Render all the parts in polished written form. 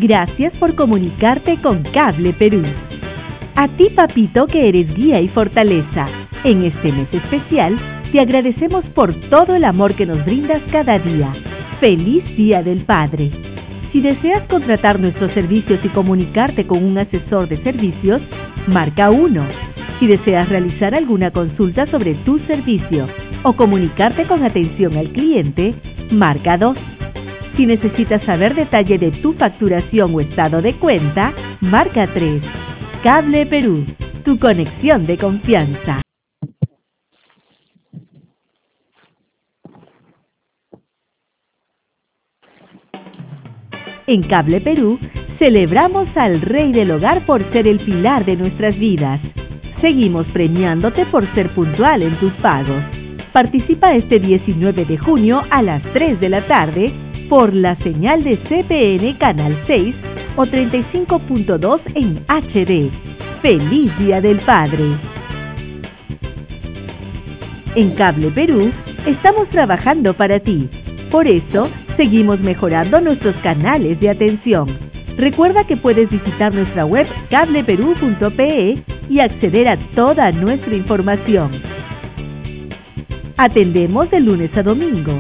Gracias por comunicarte con Cable Perú. A ti, papito, que eres guía y fortaleza, en este mes especial, te agradecemos por todo el amor que nos brindas cada día. ¡Feliz Día del Padre! Si deseas contratar nuestros servicios y comunicarte con un asesor de servicios, marca 1. Si deseas realizar alguna consulta sobre tu servicio o comunicarte con atención al cliente, marca 2. Si necesitas saber detalle de tu facturación o estado de cuenta, marca 3. Cable Perú, tu conexión de confianza. En Cable Perú, celebramos al Rey del Hogar por ser el pilar de nuestras vidas. Seguimos premiándote por ser puntual en tus pagos. Participa este 19 de junio a las 3 de la tarde por la señal de CPN Canal 6 o 35.2 en HD. ¡Feliz Día del Padre! En Cable Perú, estamos trabajando para ti. Por eso, seguimos mejorando nuestros canales de atención. Recuerda que puedes visitar nuestra web cableperú.pe y acceder a toda nuestra información. Atendemos de lunes a domingo.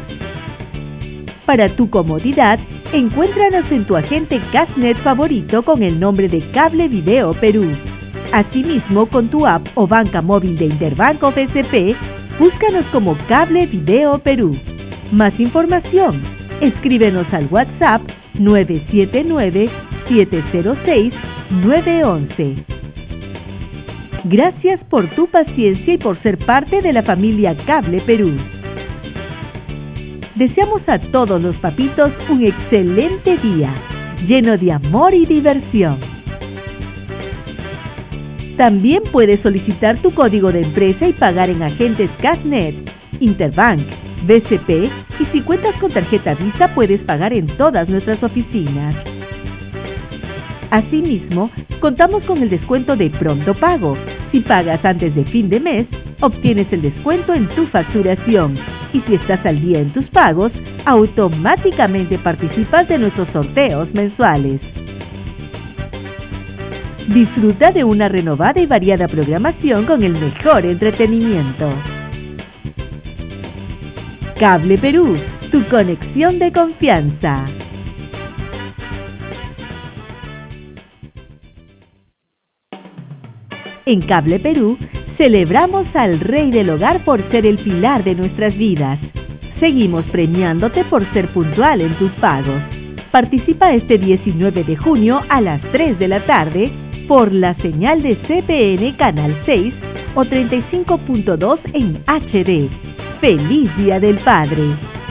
Para tu comodidad, encuéntranos en tu agente Cashnet favorito con el nombre de Cable Video Perú. Asimismo, con tu app o banca móvil de Interbank o BCP, búscanos como Cable Video Perú. Más información, escríbenos al WhatsApp 979-706-911. Gracias por tu paciencia y por ser parte de la familia Cable Perú. Deseamos a todos los papitos un excelente día, lleno de amor y diversión. También puedes solicitar tu código de empresa y pagar en agentes Cashnet, Interbank, BCP y si cuentas con tarjeta Visa puedes pagar en todas nuestras oficinas. Asimismo, contamos con el descuento de pronto pago. Si pagas antes de fin de mes, obtienes el descuento en tu facturación. Y si estás al día en tus pagos, automáticamente participas de nuestros sorteos mensuales. Disfruta de una renovada y variada programación con el mejor entretenimiento. Cable Perú, tu conexión de confianza. En Cable Perú, celebramos al Rey del Hogar por ser el pilar de nuestras vidas. Seguimos premiándote por ser puntual en tus pagos. Participa este 19 de junio a las 3 de la tarde por la señal de CPN Canal 6 o 35.2 en HD. ¡Feliz Día del Padre!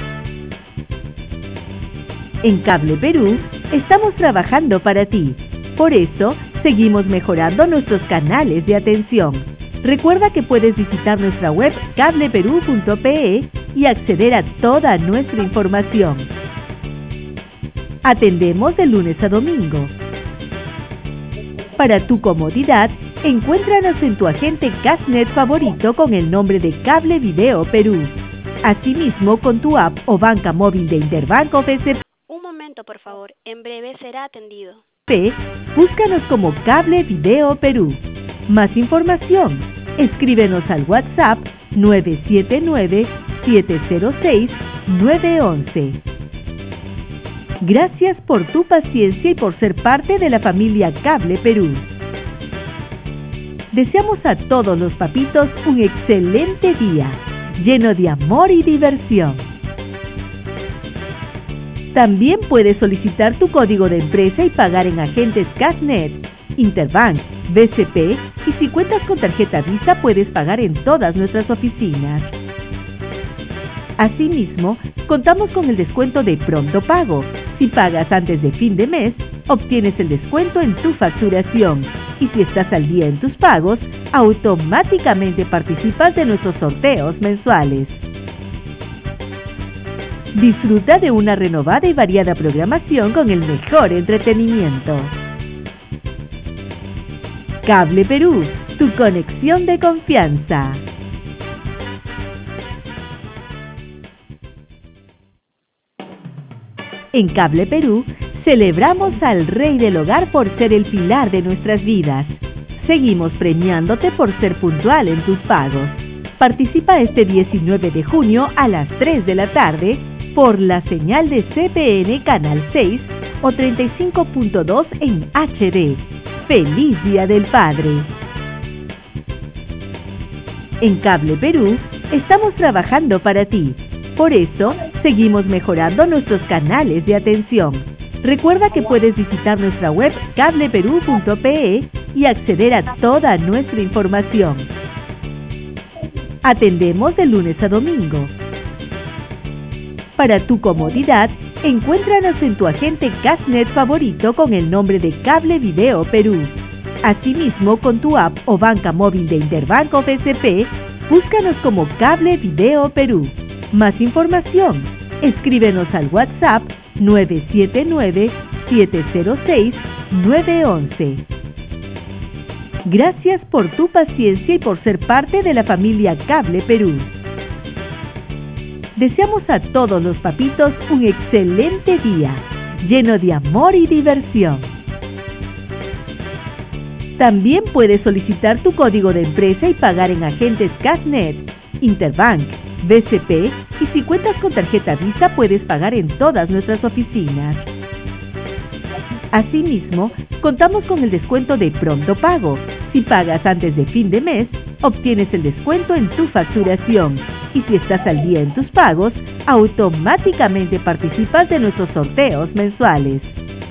En Cable Perú, estamos trabajando para ti. Por eso, seguimos mejorando nuestros canales de atención. Recuerda que puedes visitar nuestra web cableperú.pe y acceder a toda nuestra información. Atendemos de lunes a domingo. Para tu comodidad, encuéntranos en tu agente Cashnet favorito con el nombre de Cable Video Perú. Asimismo, con tu app o banca móvil de Interbank o BCP. Un momento, por favor. En breve será atendido. Búscanos como Cable Video Perú. Más información, escríbenos al WhatsApp 979-706-911. Gracias por tu paciencia y por ser parte de la familia Cable Perú. Deseamos a todos los papitos un excelente día, lleno de amor y diversión. También puedes solicitar tu código de empresa y pagar en agentes Cashnet, Interbank, BCP y si cuentas con tarjeta Visa puedes pagar en todas nuestras oficinas. Asimismo, contamos con el descuento de pronto pago. Si pagas antes de fin de mes, obtienes el descuento en tu facturación. Y si estás al día en tus pagos, automáticamente participas de nuestros sorteos mensuales. Disfruta de una renovada y variada programación con el mejor entretenimiento. Cable Perú, tu conexión de confianza. En Cable Perú, celebramos al Rey del Hogar por ser el pilar de nuestras vidas. Seguimos premiándote por ser puntual en tus pagos. Participa este 19 de junio a las 3 de la tarde por la señal de CPN Canal 6 o 35.2 en HD. ¡Feliz Día del Padre! En Cable Perú estamos trabajando para ti. Por eso, seguimos mejorando nuestros canales de atención. Recuerda que puedes visitar nuestra web cableperú.pe y acceder a toda nuestra información. Atendemos de lunes a domingo. Para tu comodidad, encuéntranos en tu agente Cashnet favorito con el nombre de Cable Video Perú. Asimismo, con tu app o banca móvil de Interbank o BCP, búscanos como Cable Video Perú. Más información, escríbenos al WhatsApp 979-706-911. Gracias por tu paciencia y por ser parte de la familia Cable Perú. Deseamos a todos los papitos un excelente día, lleno de amor y diversión. También puedes solicitar tu código de empresa y pagar en agentes Cashnet, Interbank, BCP y si cuentas con tarjeta Visa puedes pagar en todas nuestras oficinas. Asimismo, contamos con el descuento de Pronto Pago. Si pagas antes de fin de mes, obtienes el descuento en tu facturación. Y si estás al día en tus pagos, automáticamente participas de nuestros sorteos mensuales.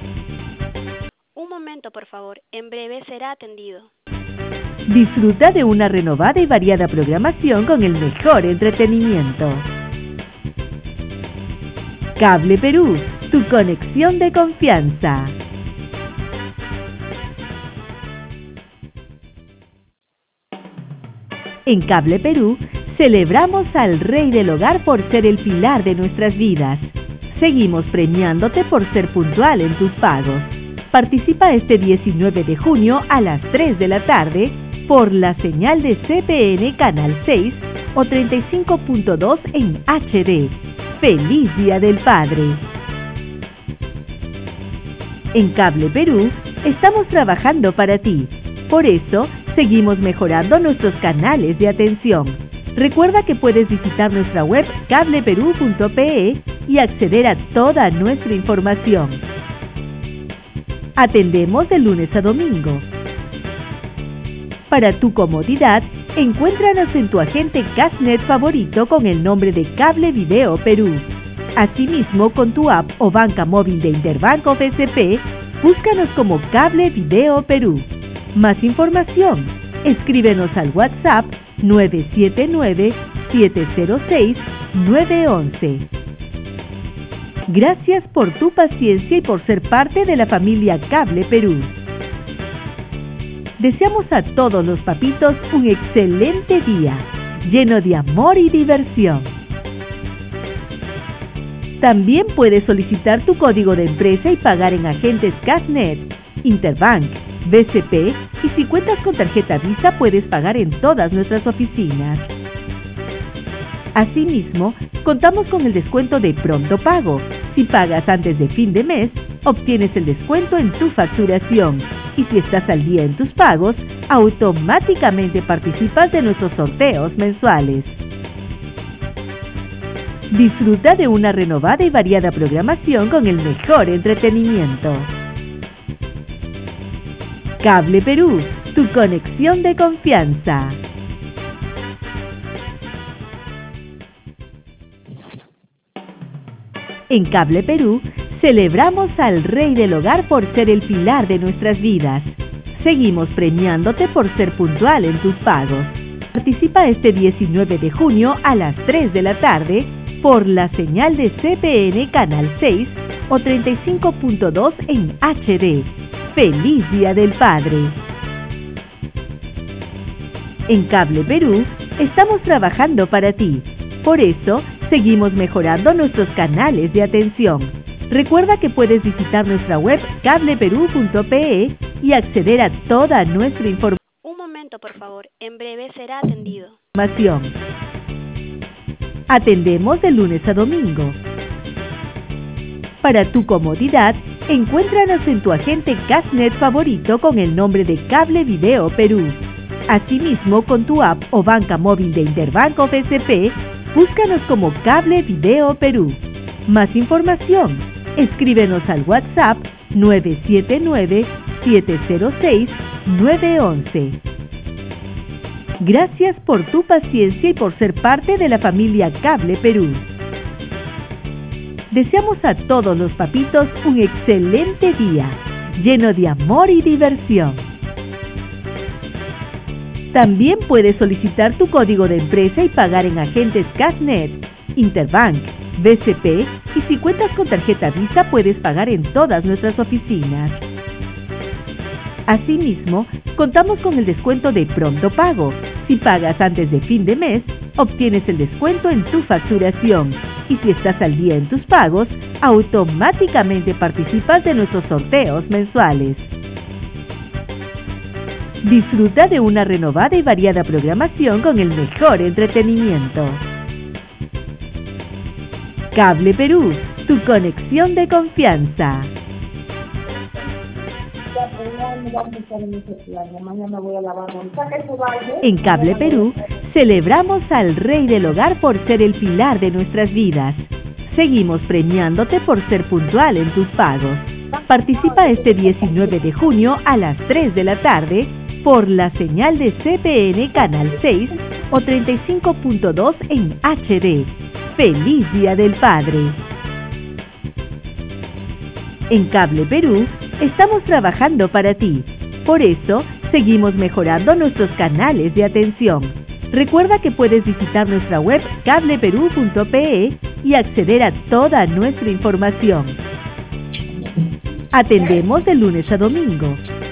Un momento, por favor. En breve será atendido. Disfruta de una renovada y variada programación con el mejor entretenimiento. Cable Perú, tu conexión de confianza. En Cable Perú, celebramos al Rey del Hogar por ser el pilar de nuestras vidas. Seguimos premiándote por ser puntual en tus pagos. Participa este 19 de junio a las 3 de la tarde por la señal de CPN Canal 6 o 35.2 en HD. ¡Feliz Día del Padre! En Cable Perú estamos trabajando para ti. Por eso, seguimos mejorando nuestros canales de atención. Recuerda que puedes visitar nuestra web cableperú.pe y acceder a toda nuestra información. Atendemos de lunes a domingo. Para tu comodidad, encuéntranos en tu agente Cashnet favorito con el nombre de Cable Video Perú. Asimismo, con tu app o banca móvil de Interbank o BCP, búscanos como Cable Video Perú. Más información, escríbenos al WhatsApp 979-706-911. Gracias por tu paciencia y por ser parte de la familia Cable Perú. Deseamos a todos los papitos un excelente día, lleno de amor y diversión. También puedes solicitar tu código de empresa y pagar en agentes Cashnet, Interbank, BCP y si cuentas con tarjeta Visa puedes pagar en todas nuestras oficinas. Asimismo, contamos con el descuento de Pronto Pago. Si pagas antes de fin de mes, obtienes el descuento en tu facturación. Y si estás al día en tus pagos, automáticamente participas de nuestros sorteos mensuales. Disfruta de una renovada y variada programación con el mejor entretenimiento. Cable Perú, tu conexión de confianza. En Cable Perú, celebramos al Rey del Hogar por ser el pilar de nuestras vidas. Seguimos premiándote por ser puntual en tus pagos. Participa este 19 de junio a las 3 de la tarde por la señal de CPN Canal 6 o 35.2 en HD. ¡Feliz Día del Padre! En Cable Perú estamos trabajando para ti. Por eso, seguimos mejorando nuestros canales de atención. Recuerda que puedes visitar nuestra web cableperú.pe y acceder a toda nuestra información. Un momento, por favor. En breve será atendido. Atendemos de lunes a domingo. Para tu comodidad, encuéntranos en tu agente Cashnet favorito con el nombre de Cable Video Perú. Asimismo, con tu app o banca móvil de Interbank o BCP, búscanos como Cable Video Perú. Más información, escríbenos al WhatsApp 979-706-911. Gracias por tu paciencia y por ser parte de la familia Cable Perú. Deseamos a todos los papitos un excelente día, lleno de amor y diversión. También puedes solicitar tu código de empresa y pagar en agentes Cashnet, Interbank, BCP y si cuentas con tarjeta Visa puedes pagar en todas nuestras oficinas. Asimismo, contamos con el descuento de Pronto Pago. Si pagas antes de fin de mes, obtienes el descuento en tu facturación. Y si estás al día en tus pagos, automáticamente participas de nuestros sorteos mensuales. Disfruta de una renovada y variada programación con el mejor entretenimiento. Cable Perú, tu conexión de confianza. En Cable Perú, celebramos al Rey del Hogar por ser el pilar de nuestras vidas. Seguimos premiándote por ser puntual en tus pagos. Participa este 19 de junio a las 3 de la tarde por la señal de CPN Canal 6 o 35.2 en HD. ¡Feliz Día del Padre! En Cable Perú, estamos trabajando para ti. Por eso, seguimos mejorando nuestros canales de atención. Recuerda que puedes visitar nuestra web cableperú.pe y acceder a toda nuestra información. Atendemos de lunes a domingo.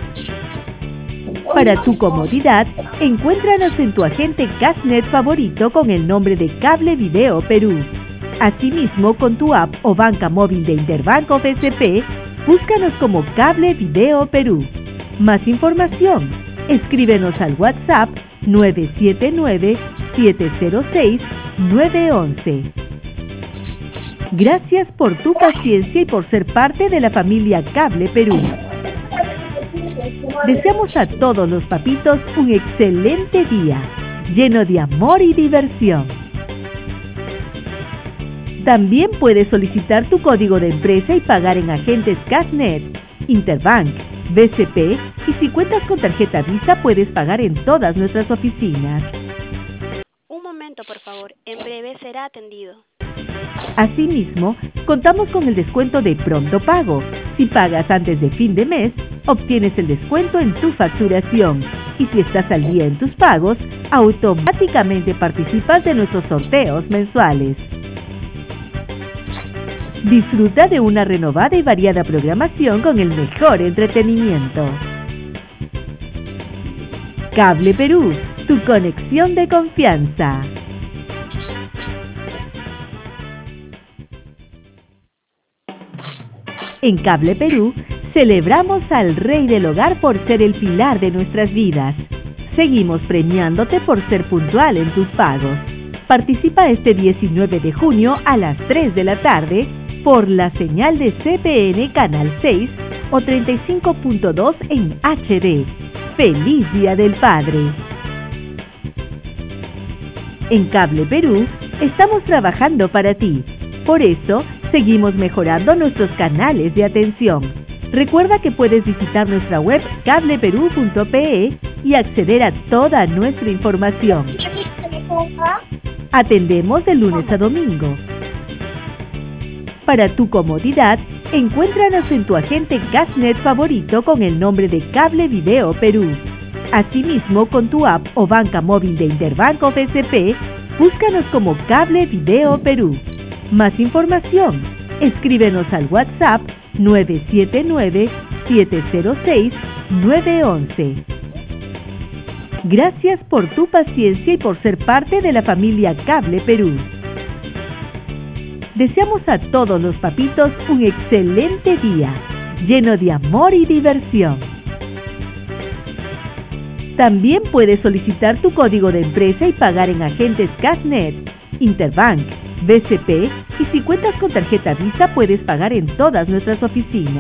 Para tu comodidad, encuéntranos en tu agente Cashnet favorito con el nombre de Cable Video Perú. Asimismo, con tu app o banca móvil de Interbank o BCP, búscanos como Cable Video Perú. Más información, escríbenos al WhatsApp 979-706-911. Gracias por tu paciencia y por ser parte de la familia Cable Perú. Deseamos a todos los papitos un excelente día, lleno de amor y diversión. También puedes solicitar tu código de empresa y pagar en agentes Cashnet, Interbank, BCP y si cuentas con tarjeta Visa puedes pagar en todas nuestras oficinas. Un momento, por favor. En breve será atendido. Asimismo, contamos con el descuento de Pronto Pago. Si pagas antes de fin de mes, obtienes el descuento en tu facturación. Y si estás al día en tus pagos, automáticamente participas de nuestros sorteos mensuales. Disfruta de una renovada y variada programación con el mejor entretenimiento. Cable Perú, tu conexión de confianza. En Cable Perú, celebramos al Rey del Hogar por ser el pilar de nuestras vidas. Seguimos premiándote por ser puntual en tus pagos. Participa este 19 de junio a las 3 de la tarde por la señal de CPN Canal 6 o 35.2 en HD. ¡Feliz Día del Padre! En Cable Perú, estamos trabajando para ti. Por eso, seguimos mejorando nuestros canales de atención. Recuerda que puedes visitar nuestra web cableperú.pe y acceder a toda nuestra información. Atendemos de lunes a domingo. Para tu comodidad, encuéntranos en tu agente Cashnet favorito con el nombre de Cable Video Perú. Asimismo, con tu app o banca móvil de Interbank o BCP, búscanos como Cable Video Perú. Más información, escríbenos al WhatsApp 979-706-911. Gracias por tu paciencia y por ser parte de la familia Cable Perú. Deseamos a todos los papitos un excelente día, lleno de amor y diversión. También puedes solicitar tu código de empresa y pagar en agentes Cashnet, Interbank, BCP y si cuentas con tarjeta Visa puedes pagar en todas nuestras oficinas.